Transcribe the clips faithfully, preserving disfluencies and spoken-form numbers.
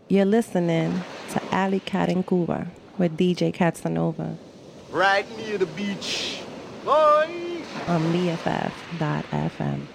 You're listening to Alley Cat in Cuba with D J Casanova. Right near the beach. Boy! On B F F dot F M.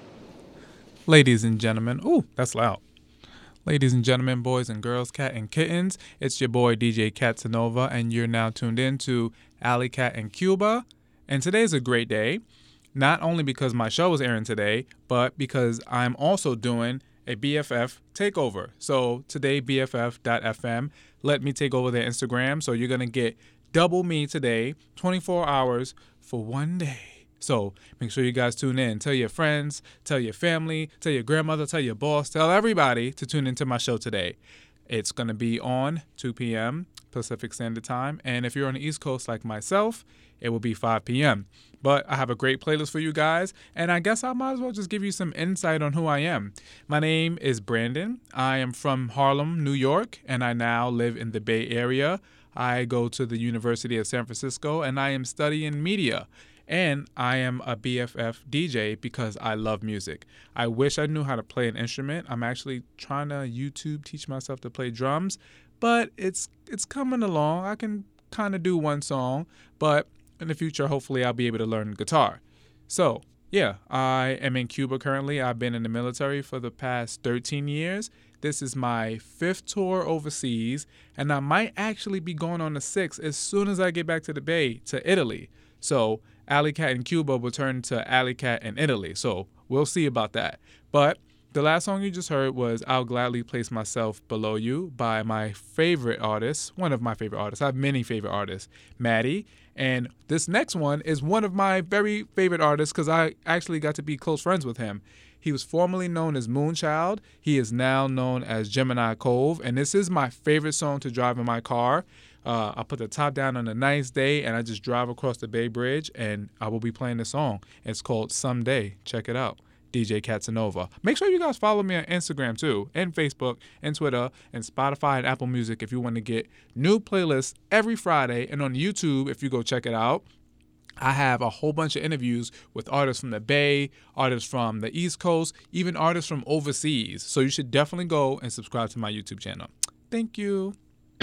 Ladies and gentlemen, ooh, that's loud. Ladies and gentlemen, boys and girls, cat and kittens, it's your boy D J Casanova, and you're now tuned in to Alley Cat in Cuba. And today's a great day, not only because my show is airing today, but because I'm also doing a B F F takeover. So today, B F F dot F M let me take over their Instagram. So you're going to get double me today, twenty-four hours for one day. So make sure you guys tune in. Tell your friends, tell your family, tell your grandmother, tell your boss, tell everybody to tune into my show today. It's going to be on two p.m. Pacific Standard Time. And if you're on the East Coast like myself, it will be five p.m. But I have a great playlist for you guys, and I guess I might as well just give you some insight on who I am. My name is Brandon. I am from Harlem, New York, and I now live in the Bay Area. I go to the University of San Francisco, and I am studying media. And I am a B F F D J because I love music. I wish I knew how to play an instrument. I'm actually trying to YouTube teach myself to play drums, but it's it's coming along. I can kind of do one song, but in the future, hopefully, I'll be able to learn guitar. So, yeah, I am in Cuba currently. I've been in the military for the past thirteen years. This is my fifth tour overseas, and I might actually be going on the sixth as soon as I get back to the Bay, to Italy. So, Alley Cat in Cuba will turn to Alley Cat in Italy. So, we'll see about that. But the last song you just heard was I'll Gladly Place Myself Below You by my favorite artist, one of my favorite artists. I have many favorite artists, Maddie. And this next one is one of my very favorite artists because I actually got to be close friends with him. He was formerly known as Moonchild. He is now known as Gemini Cove. And this is my favorite song to drive in my car. Uh, I put the top down on a nice day and I just drive across the Bay Bridge and I will be playing the song. It's called Someday. Check it out. D J Casanova. Make sure you guys follow me on Instagram too, and Facebook, and Twitter, and Spotify, and Apple Music if you want to get new playlists every Friday. And on YouTube, if you go check it out, I have a whole bunch of interviews with artists from the Bay, artists from the East Coast, even artists from overseas. So you should definitely go and subscribe to my YouTube channel. Thank you.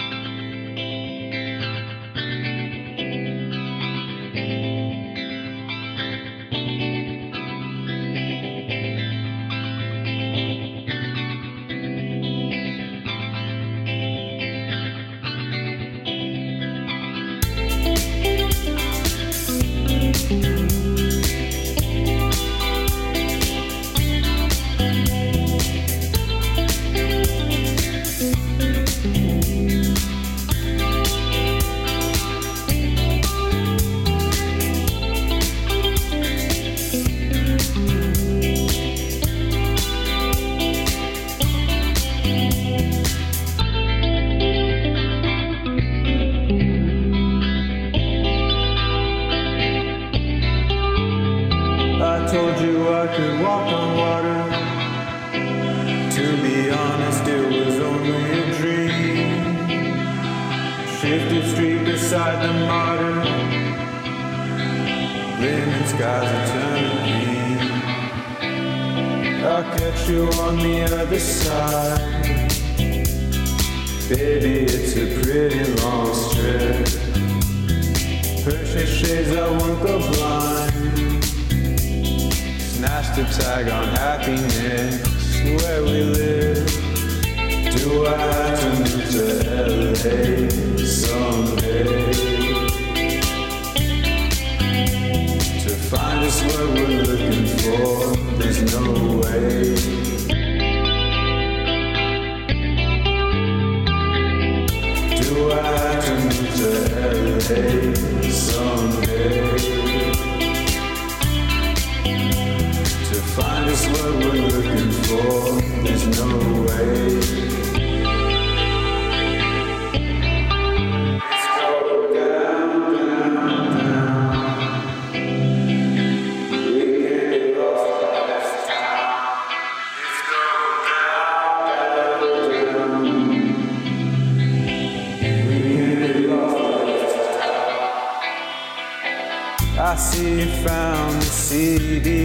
I see you found the C D.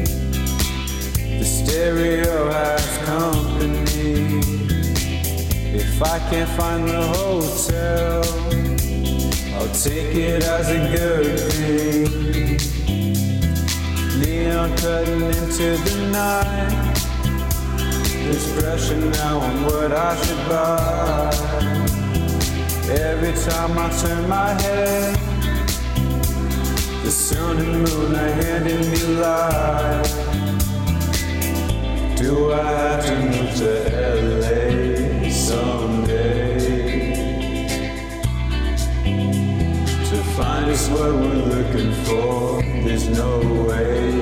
The stereo has company. If I can't find the hotel, I'll take it as a good thing. Neon cutting into the night. There's pressure now on what I should buy. Every time I turn my head, the sun and moon are handing me light. Do I have to move to L A someday to find us what we're looking for? There's no way.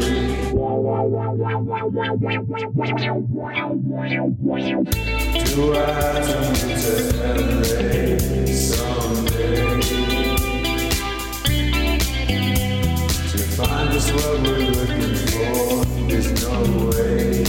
Do I have to move to L A someday to find us what we're looking for? There's no way.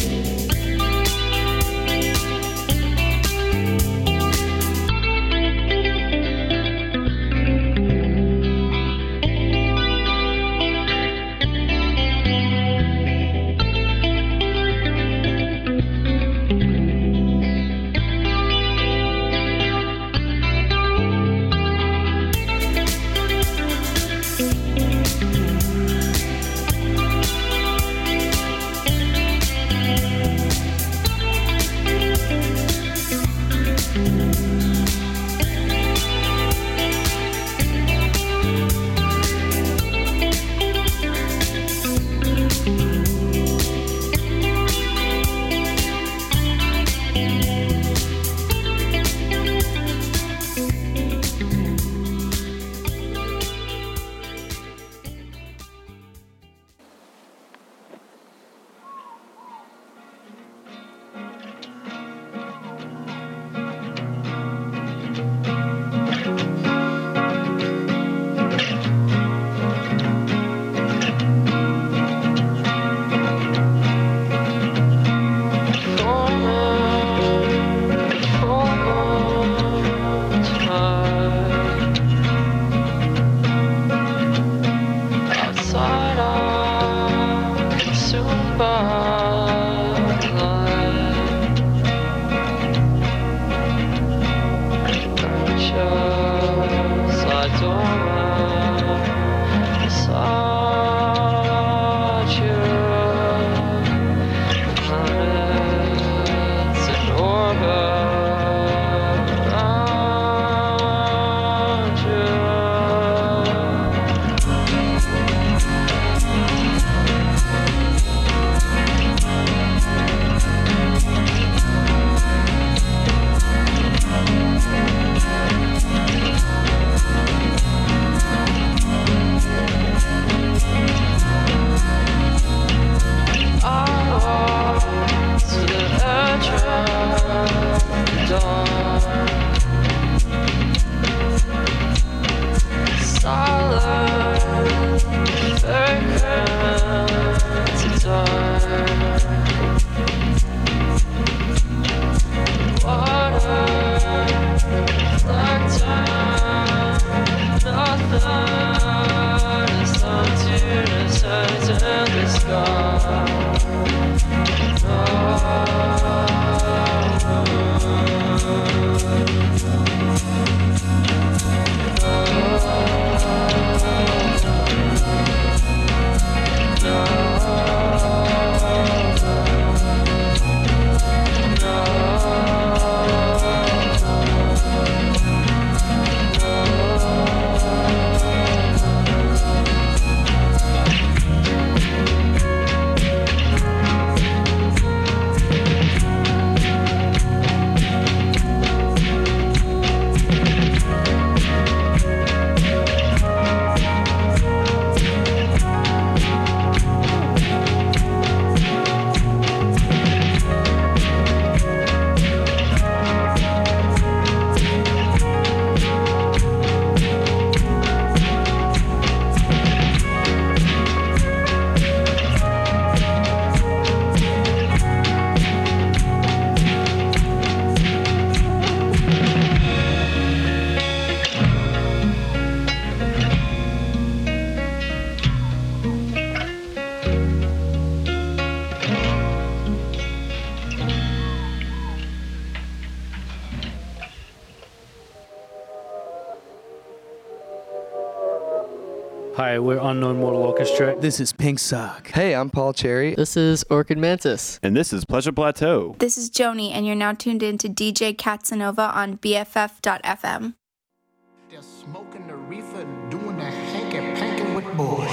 Hi, we're Unknown Mortal Orchestra. This is Pink Sock. Hey, I'm Paul Cherry. This is Orchid Mantis. And this is Pleasure Plateau. This is Joni, and you're now tuned in to D J Katsanova on B F F dot F M. They're smoking the reefer and doing the hanky-panky with boys.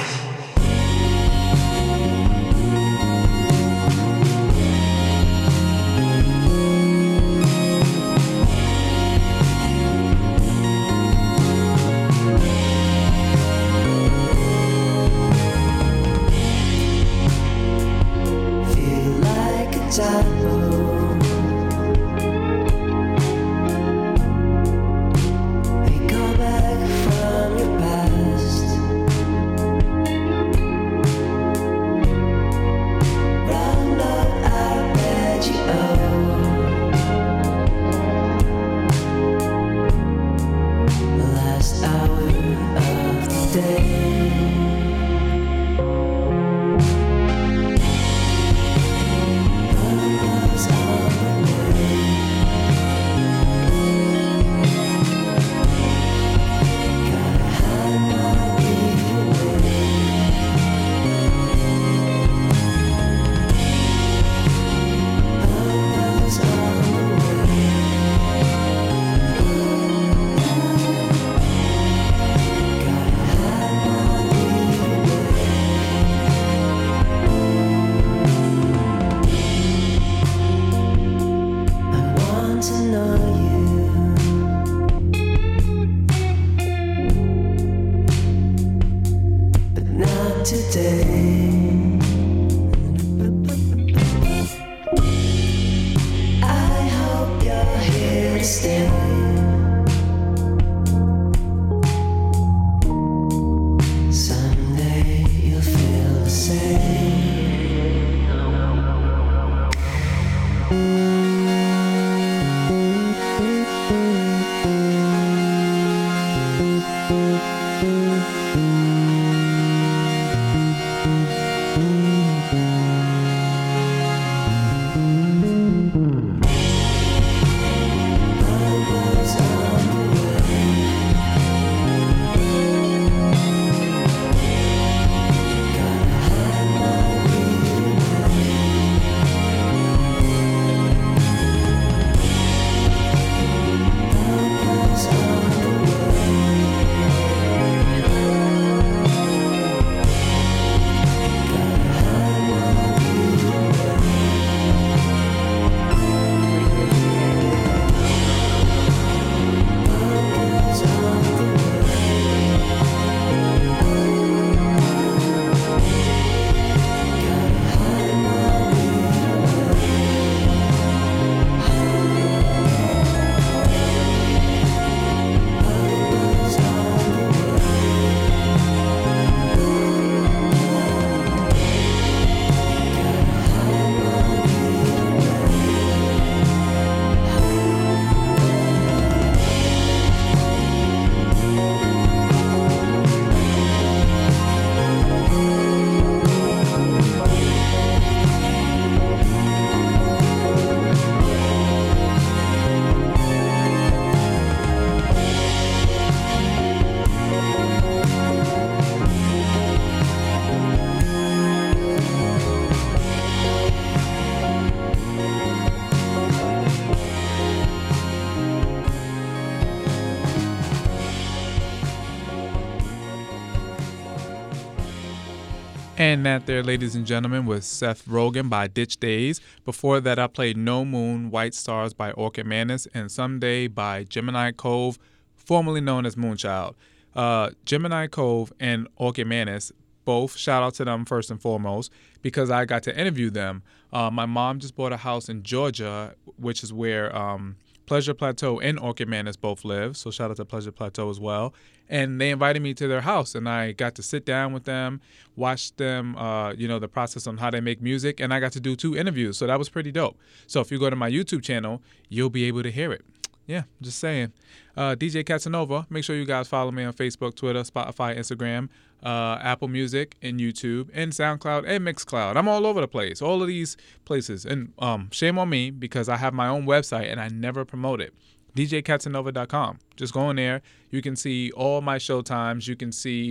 And that there, ladies and gentlemen, was Seth Rogen by Ditch Days. Before that, I played No Moon, White Stars by Orchid Mantis, and Someday by Gemini Cove, formerly known as Moonchild. Uh, Gemini Cove and Orchid Mantis, both, shout out to them first and foremost, because I got to interview them. Uh, my mom just bought a house in Georgia, which is where um, Pleasure Plateau and Orchid Mantis both live, so shout out to Pleasure Plateau as well. And they invited me to their house, and I got to sit down with them, watch them, uh, you know, the process on how they make music, and I got to do two interviews, so that was pretty dope. So if you go to my YouTube channel, you'll be able to hear it. Yeah, just saying. Uh, D J Katsanova, make sure you guys follow me on Facebook, Twitter, Spotify, Instagram, uh, Apple Music, and YouTube, and SoundCloud, and Mixcloud. I'm all over the place, all of these places. And um, shame on me, because I have my own website, and I never promote it. D J Katsanova dot com. Just go in there. You can see all my show times. You can see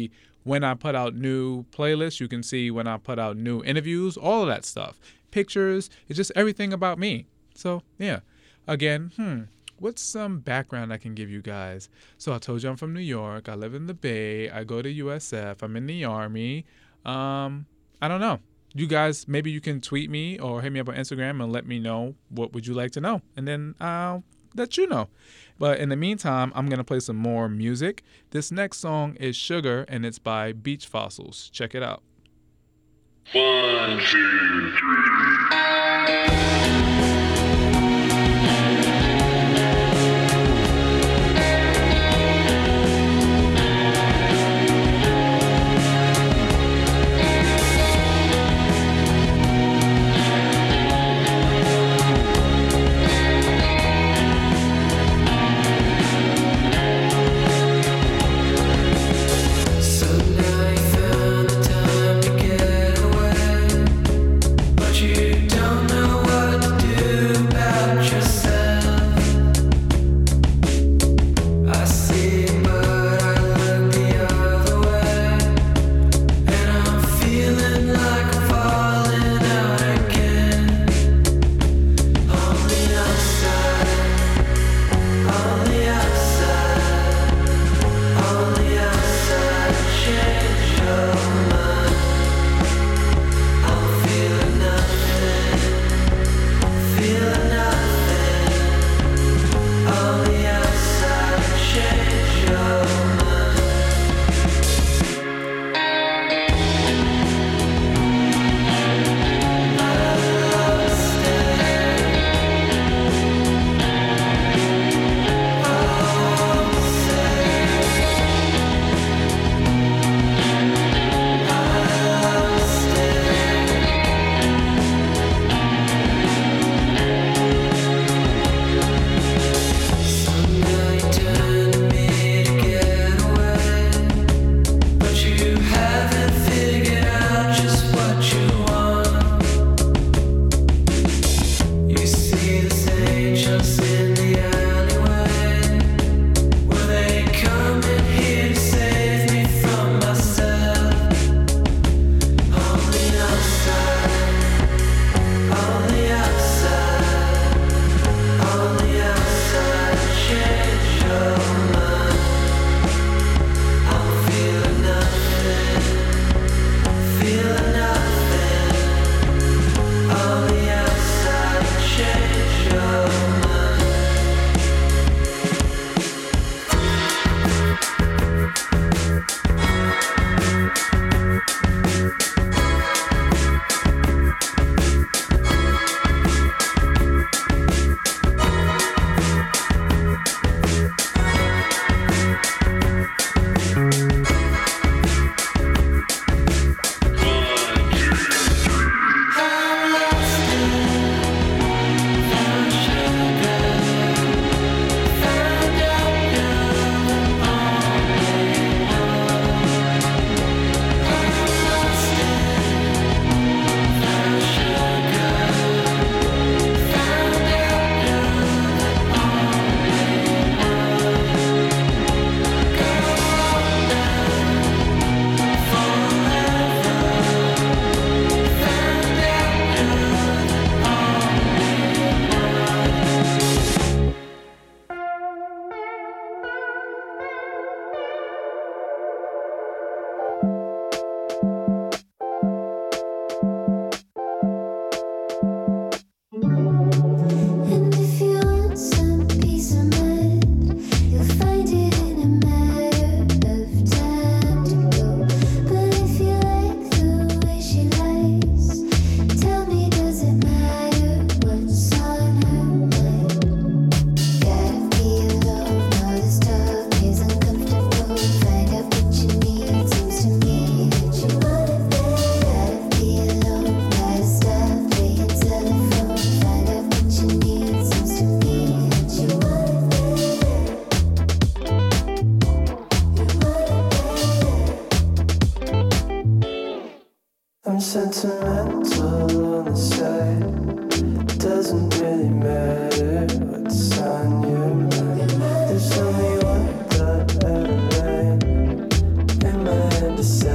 when I put out new playlists. You can see when I put out new interviews, all of that stuff. Pictures, it's just everything about me. So, yeah. Again, hmm, what's some background I can give you guys? So I told you I'm from New York. I live in the Bay. I go to U S F. I'm in the Army. Um, I don't know. You guys, maybe you can tweet me or hit me up on Instagram and let me know what would you like to know. And then I'll let you know. But in the meantime, I'm going to play some more music. This next song is Sugar, and it's by Beach Fossils. Check it out. One, two, three. sentimental on the side. Doesn't really matter what's on your mind. There's only one thought ever line in my head to say.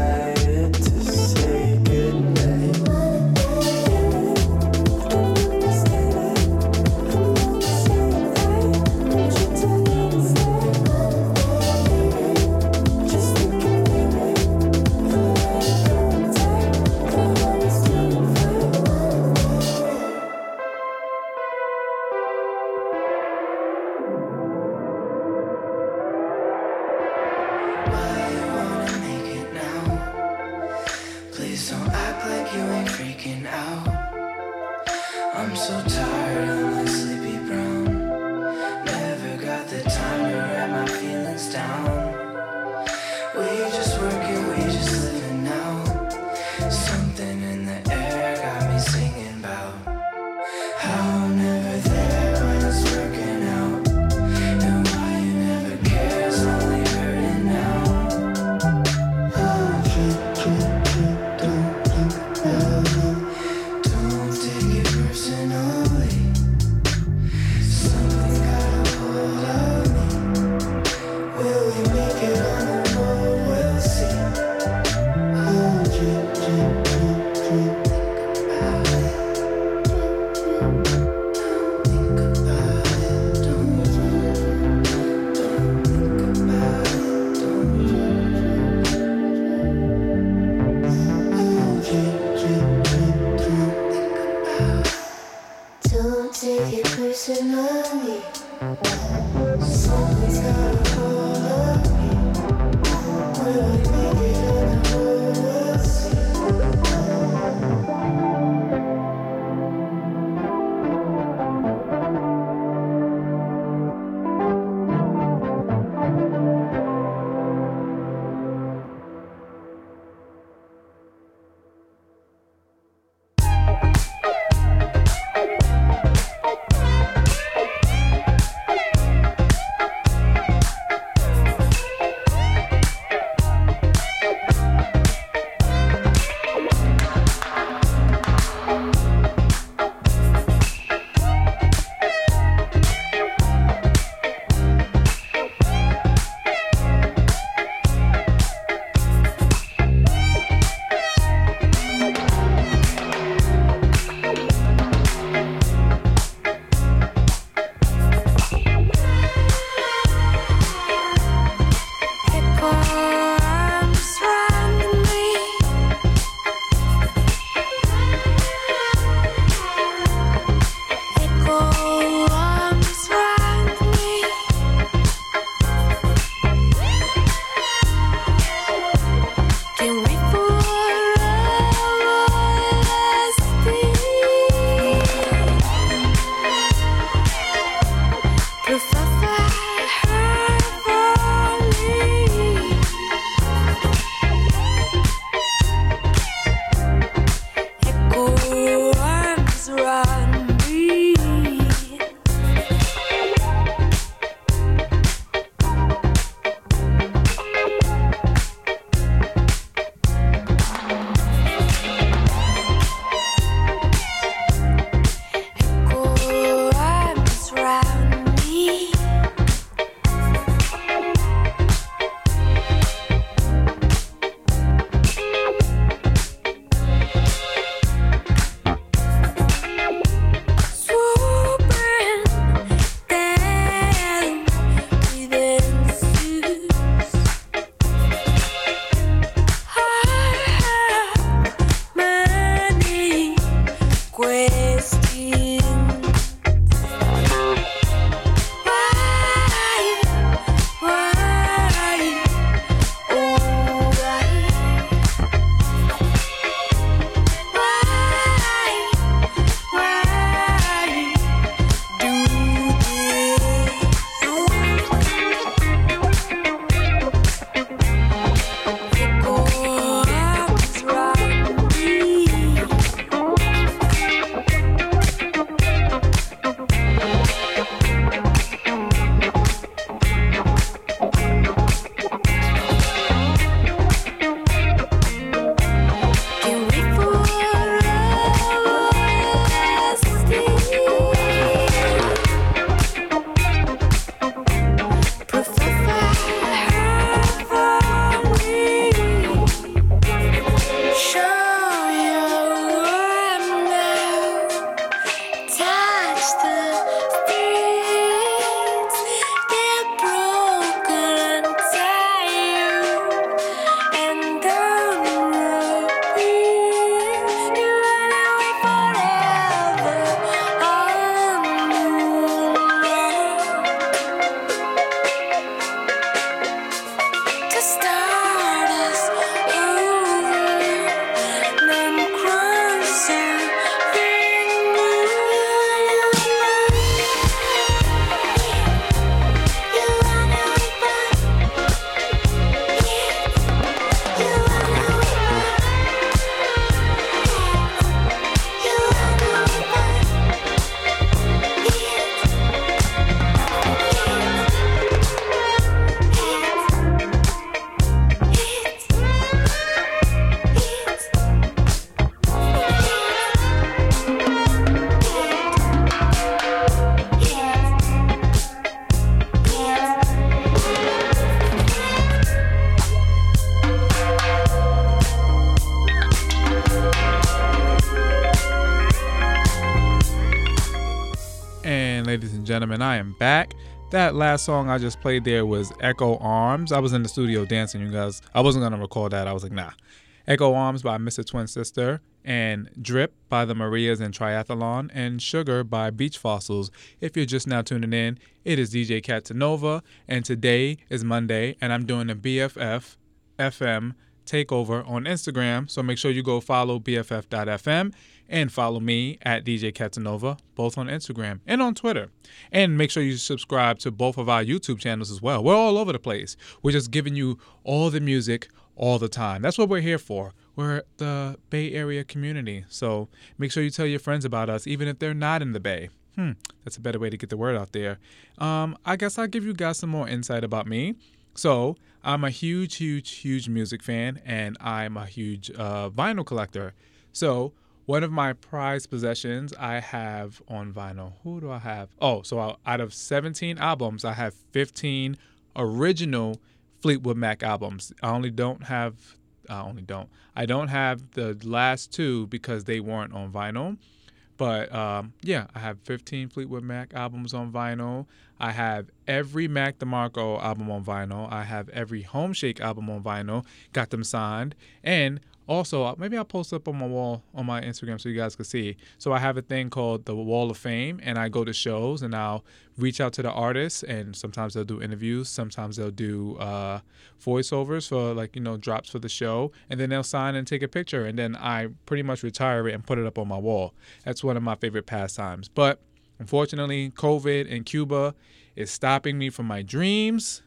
Ladies and gentlemen, I am back. That last song I just played there was Echo Arms. I was in the studio dancing, you guys. I wasn't going to record that. I was like, nah. Echo Arms by Mister Twin Sister, and Drip by the Marias and Triathlon, and Sugar by Beach Fossils. If you're just now tuning in, it is D J Casanova, and today is Monday, and I'm doing a B F F F M takeover on Instagram, so make sure you go follow B F F dot F M and follow me at D J Casanova, both on Instagram and on Twitter. And make sure you subscribe to both of our YouTube channels as well. We're all over the place. We're just giving you all the music all the time. That's what we're here for. We're the Bay Area community. So make sure you tell your friends about us, even if they're not in the Bay. Hmm, that's a better way to get the word out there. Um, I guess I'll give you guys some more insight about me. So I'm a huge, huge, huge music fan, and I'm a huge uh, vinyl collector. So one of my prized possessions I have on vinyl. Who do I have? Oh, so out of seventeen albums, I have fifteen original Fleetwood Mac albums. I only don't have, I only don't, I don't have the last two because they weren't on vinyl. But um, yeah, I have fifteen Fleetwood Mac albums on vinyl. I have every Mac DeMarco album on vinyl. I have every Home Shake album on vinyl. Got them signed. And also, maybe I'll post up on my wall on my Instagram so you guys can see. So I have a thing called the Wall of Fame, and I go to shows and I'll reach out to the artists, and sometimes they'll do interviews. Sometimes they'll do uh, voiceovers for, like, you know, drops for the show, and then they'll sign and take a picture, and then I pretty much retire it and put it up on my wall. That's one of my favorite pastimes. But unfortunately, COVID and Cuba is stopping me from my dreams.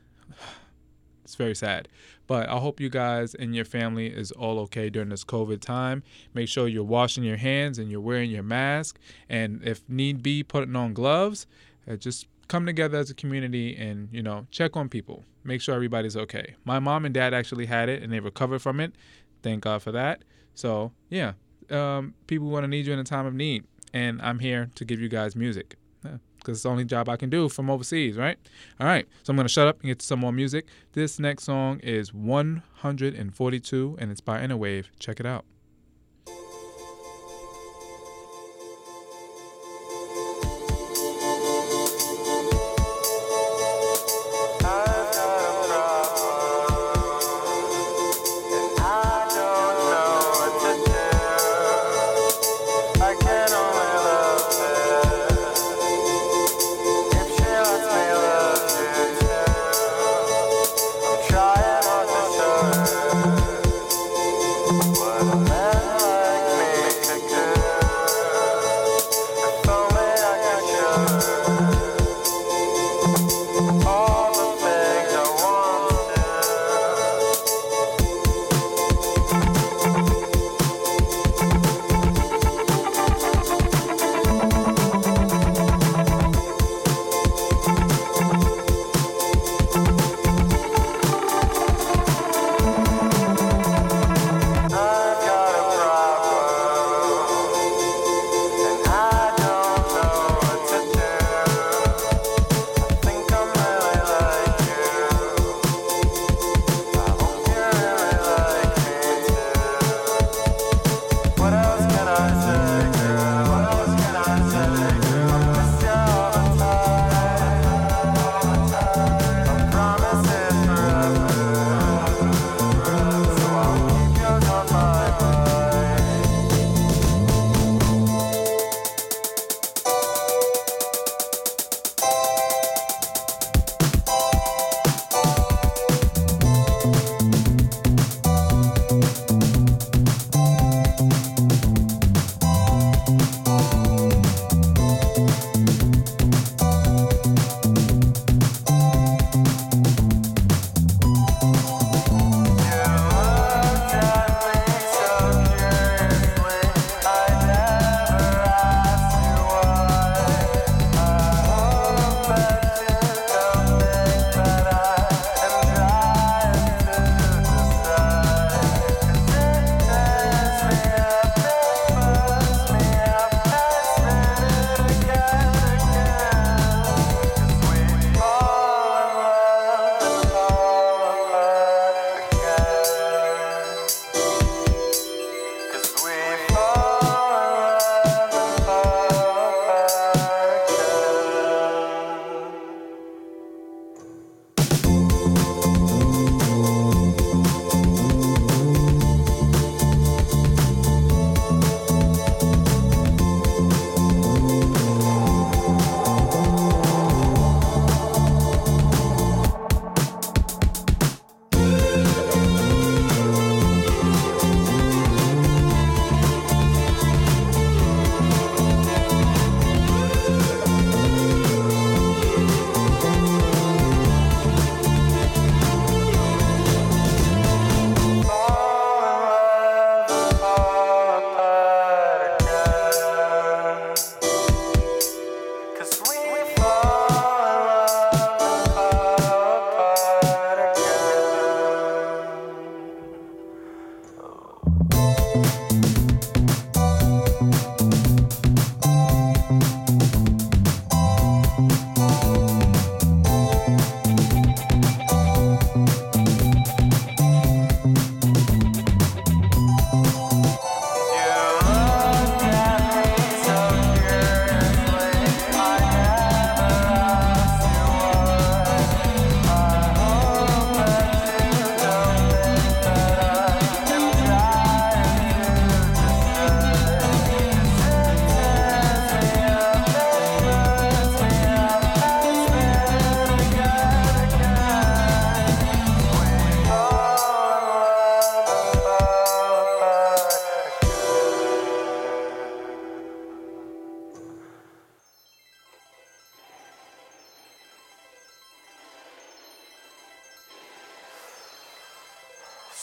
It's very sad. But I hope you guys and your family is all okay during this COVID time. Make sure you're washing your hands and you're wearing your mask. And if need be, putting on gloves. Uh, just come together as a community and, you know, check on people. Make sure everybody's okay. My mom and dad actually had it and they recovered from it. Thank God for that. So, yeah, um, people want to need you in a time of need. And I'm here to give you guys music. Yeah. Because it's the only job I can do from overseas, right? All right, so I'm going to shut up and get to some more music. This next song is one forty-two, and it's by Interwave. Check it out. Trying not to show it, but I'm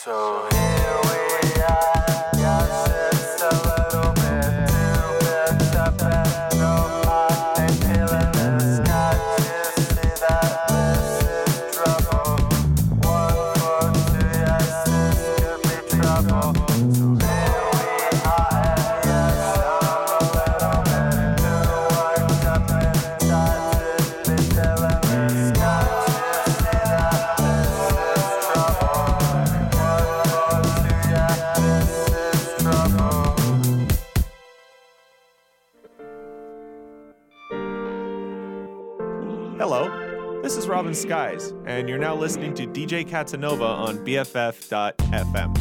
So here we are, yes, it's a little bit too mixed up and no mind feeling this. Can't you see that this is trouble? One for two, yes, this could be trouble. So here we are, and yes, I'm a little bit too worked up inside to be feeling this. Can't you see that this is trouble? Hello, this is Robin Skies, and you're now listening to D J Katsanova on B F F dot F M.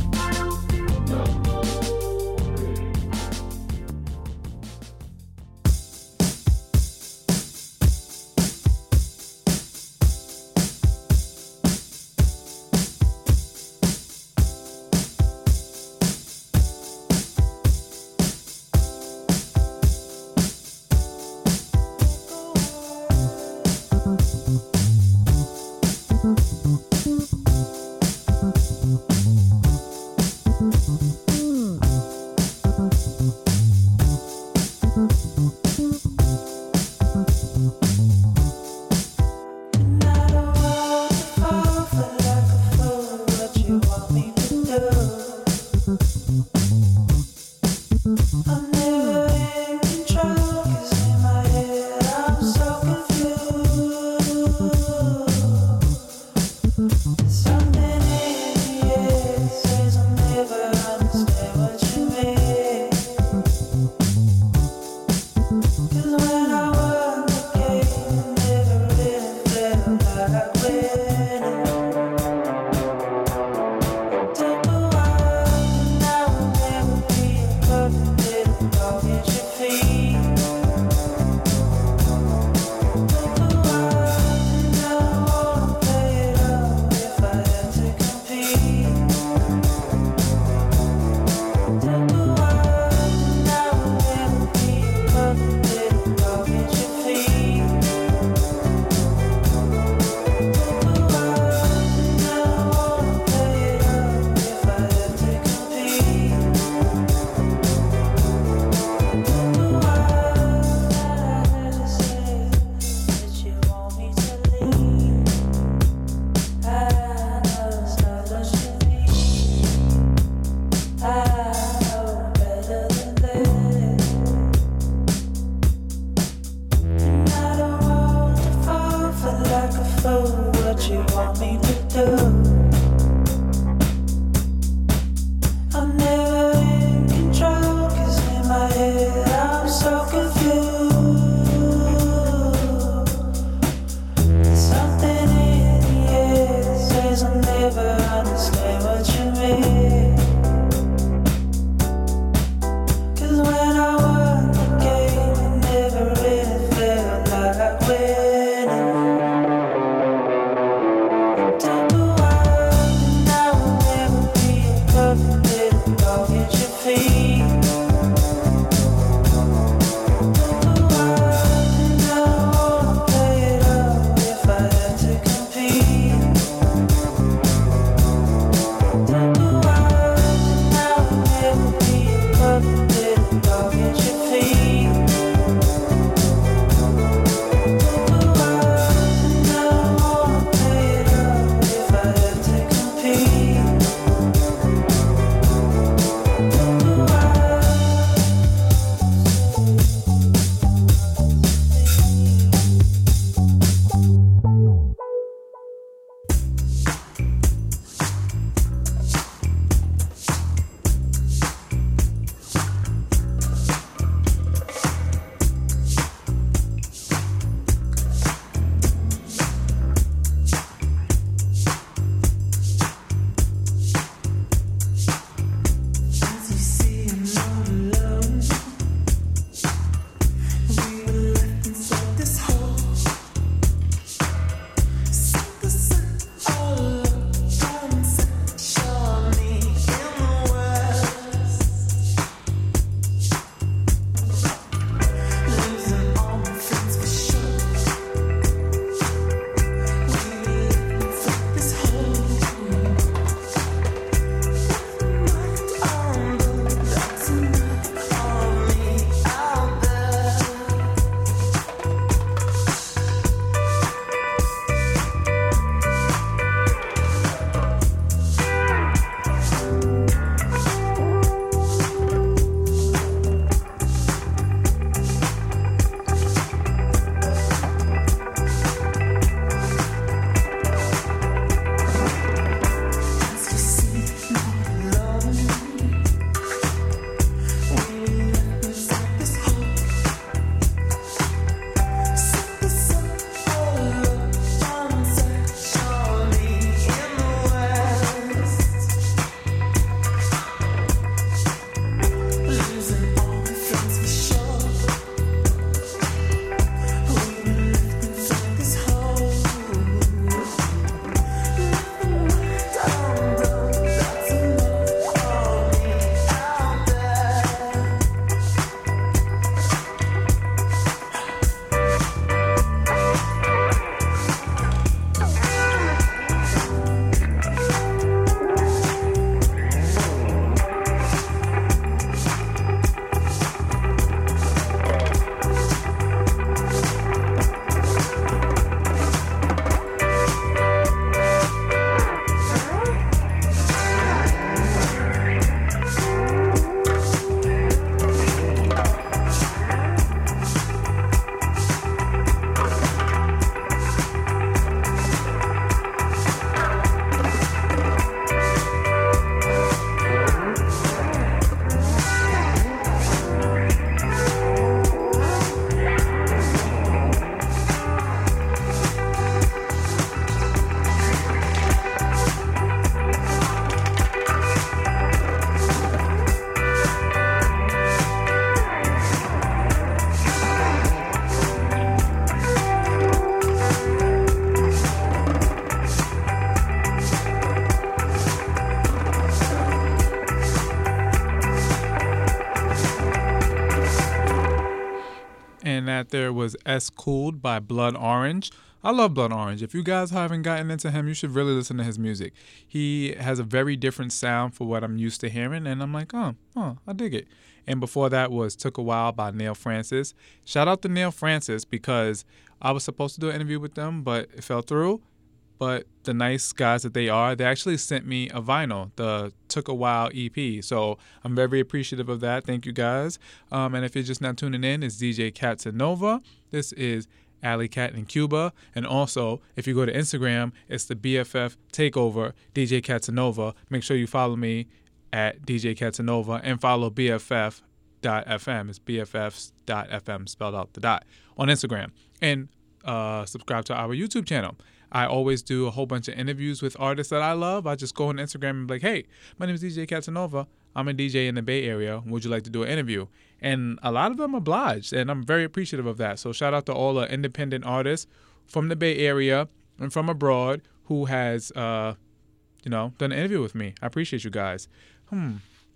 after was S Cooled by Blood Orange. I love Blood Orange. If you guys haven't gotten into him, you should really listen to his music. He has a very different sound for what I'm used to hearing, and I'm like, oh, oh, I dig it. And before that was Took a While by Neil Francis. Shout out to Neil Francis because I was supposed to do an interview with them, but it fell through. But the nice guys that they are, they actually sent me a vinyl, the Took a While E P. So I'm very appreciative of that. Thank you, guys. Um, and if you're just now tuning in, it's D J Casanova. This is Alley Cat in Cuba. And also, if you go to Instagram, it's the B F F Takeover, D J Casanova. Make sure you follow me at D J Casanova and follow B F F dot F M. It's B F F dot F M, spelled out the dot, on Instagram. And uh, subscribe to our YouTube channel. I always do a whole bunch of interviews with artists that I love. I just go on Instagram and be like, hey, my name is D J Casanova. I'm a D J in the Bay Area. Would you like to do an interview? And a lot of them obliged, and I'm very appreciative of that. So shout out to all the independent artists from the Bay Area and from abroad who has, uh, you know, done an interview with me. I appreciate you guys. Hmm.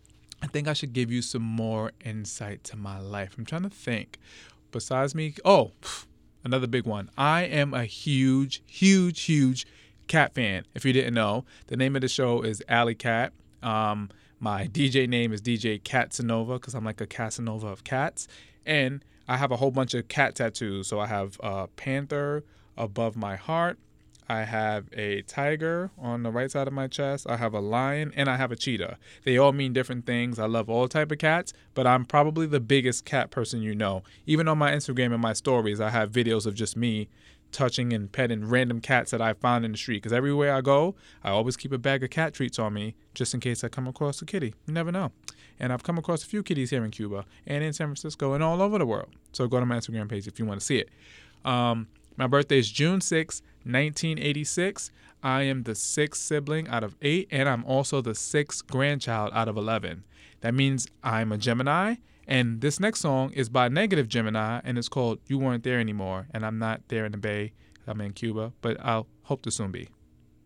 I think I should give you some more insight to my life. I'm trying to think. Besides me, oh, another big one. I am a huge, huge, huge cat fan. If you didn't know, the name of the show is Alley Cat. Um, my D J name is D J Casanova because I'm like a Casanova of cats. And I have a whole bunch of cat tattoos. So I have a panther above my heart. I have a tiger on the right side of my chest. I have a lion, and I have a cheetah. They all mean different things. I love all type of cats, but I'm probably the biggest cat person you know. Even on my Instagram and my stories, I have videos of just me touching and petting random cats that I found in the street. Because everywhere I go, I always keep a bag of cat treats on me just in case I come across a kitty. You never know. And I've come across a few kitties here in Cuba and in San Francisco and all over the world. So go to my Instagram page if you want to see it. Um, my birthday is June sixth, nineteen eighty-six. I am the sixth sibling out of eight, and I'm also the sixth grandchild out of eleven. That means I'm a Gemini, and this next song is by Negative Gemini, and it's called You Weren't There Anymore. And I'm not there in the Bay. I'm in Cuba, but I'll hope to soon be.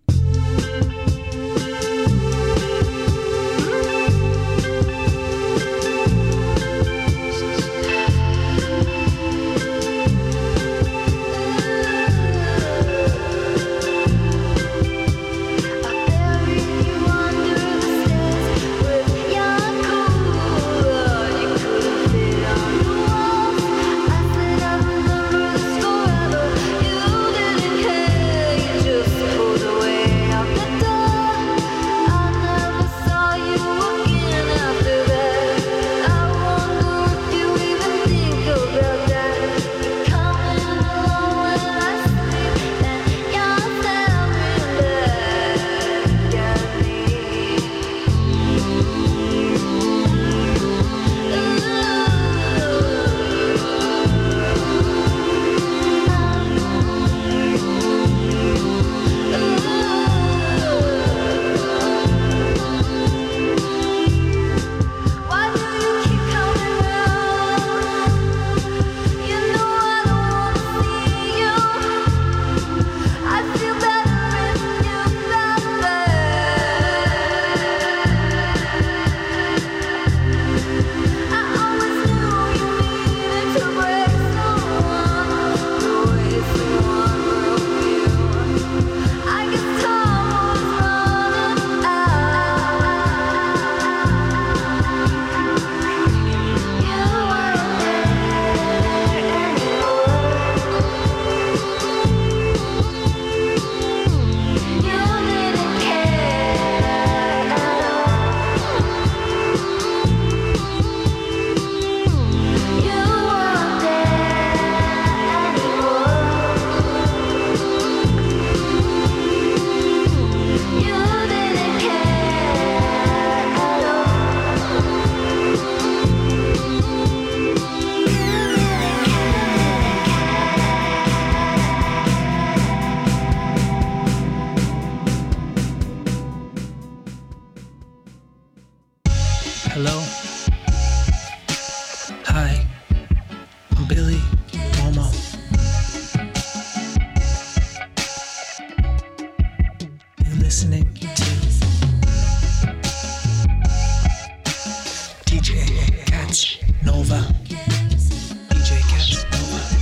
Hello? Hi, I'm Billy Momo. You're listening to D J Casanova. D J Casanova.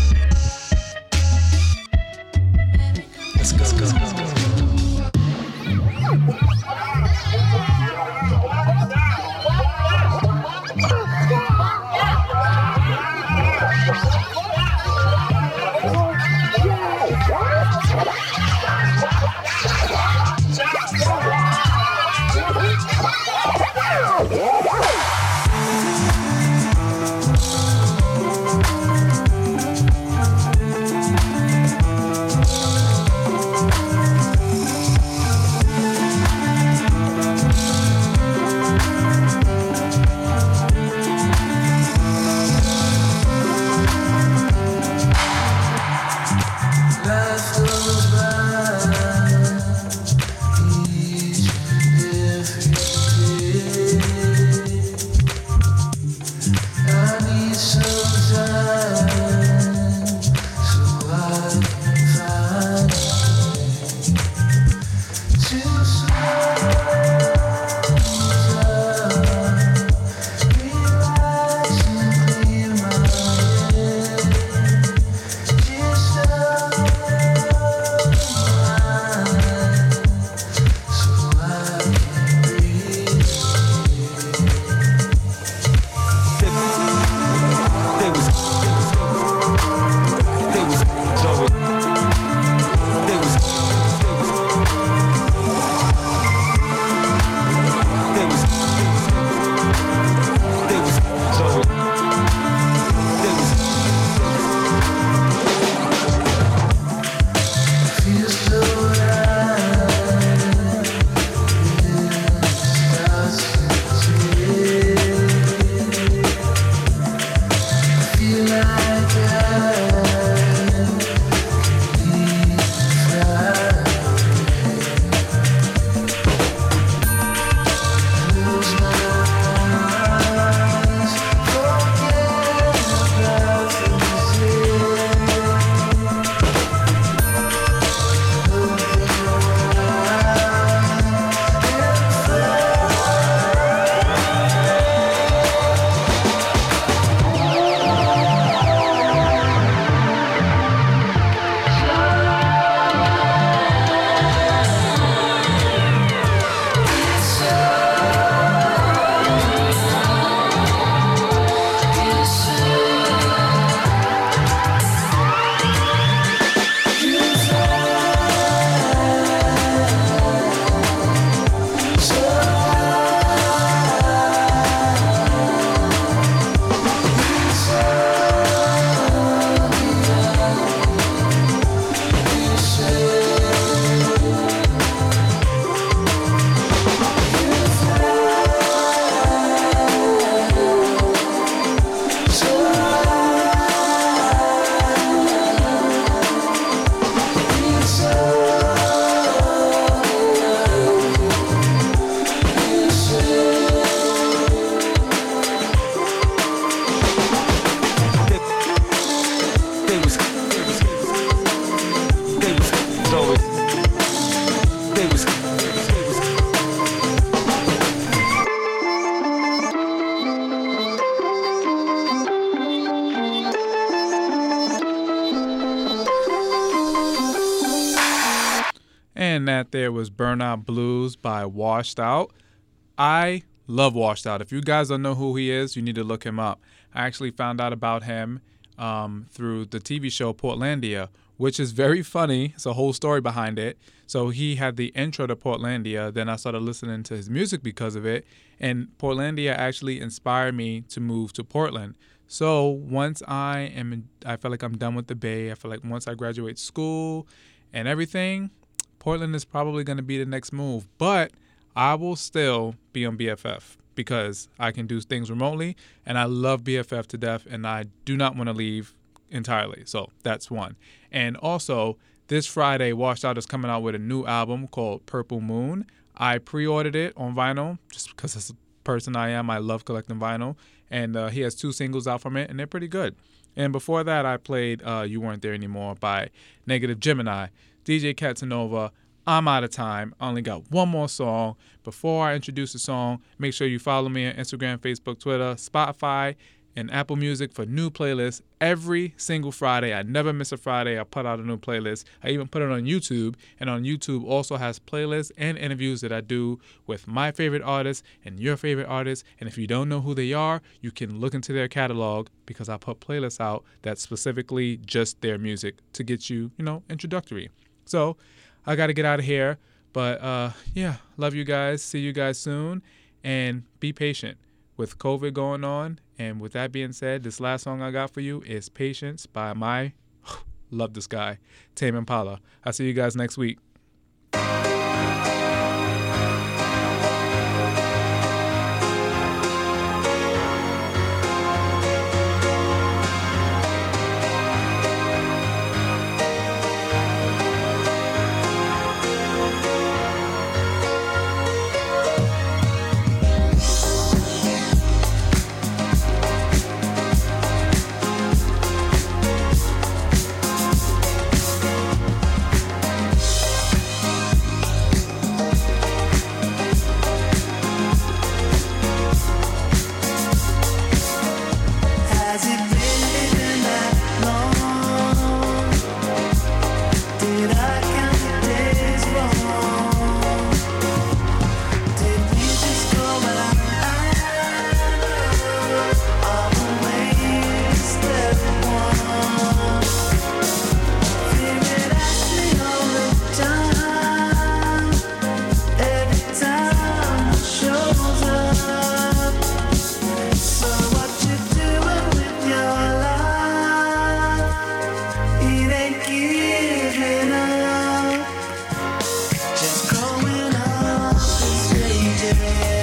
that there was Burnout Blues by Washed Out. I love Washed Out. If you guys don't know who he is, you need to look him up. I actually found out about him um, through the T V show Portlandia, which is very funny. It's a whole story behind it. So he had the intro to Portlandia. Then I started listening to his music because of it. And Portlandia actually inspired me to move to Portland. So once I am, in, I feel like I'm done with the Bay. I feel like once I graduate school and everything, Portland is probably going to be the next move. But I will still be on B F F because I can do things remotely. And I love B F F to death. And I do not want to leave entirely. So that's one. And also, this Friday, Washed Out is coming out with a new album called Purple Moon. I pre-ordered it on vinyl just because it's the person I am. I love collecting vinyl. And uh, he has two singles out from it, and they're pretty good. And before that, I played uh, You Weren't There Anymore by Negative Gemini. D J Casanova, I'm out of time. I only got one more song. Before I introduce the song, make sure you follow me on Instagram, Facebook, Twitter, Spotify, and Apple Music for new playlists every single Friday. I never miss a Friday. I put out a new playlist. I even put it on YouTube. And on YouTube also has playlists and interviews that I do with my favorite artists and your favorite artists. And if you don't know who they are, you can look into their catalog because I put playlists out that's specifically just their music to get you, you know, introductory. So I got to get out of here. But uh, yeah, love you guys. See you guys soon. And be patient with COVID going on. And with that being said, this last song I got for you is Patience by my, love this guy, Tame Impala. I'll see you guys next week. Yeah.